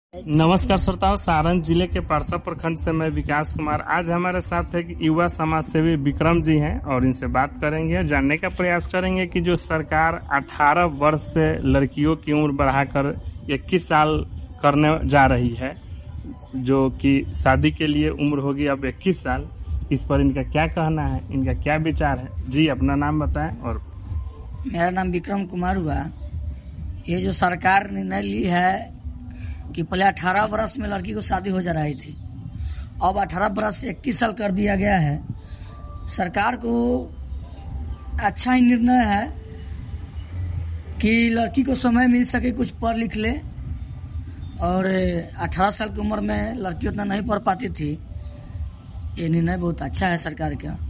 नमस्कार श्रोताओं, सारण जिले के परसा प्रखंड से मैं विकास कुमार। आज हमारे साथ एक युवा समाज सेवी विक्रम जी हैं और इनसे बात करेंगे और जानने का प्रयास करेंगे कि जो सरकार 18 वर्ष से लड़कियों की उम्र बढ़ाकर 21 साल करने जा रही है, जो कि शादी के लिए उम्र होगी अब 21 साल, इस पर इनका क्या कहना है, इनका क्या विचार है? जी अपना नाम बताएं। और मेरा नाम विक्रम कुमार हुआ। ये जो सरकार निर्णय ली है कि पहले 18 वर्ष में लड़की को शादी हो जा रही थी, अब 18 वर्ष से 21 साल कर दिया गया है। सरकार को अच्छा ही निर्णय है कि लड़की को समय मिल सके, कुछ पढ़ लिख ले। और 18 साल की उम्र में लड़की उतना नहीं पढ़ पाती थी। ये निर्णय बहुत अच्छा है सरकार का।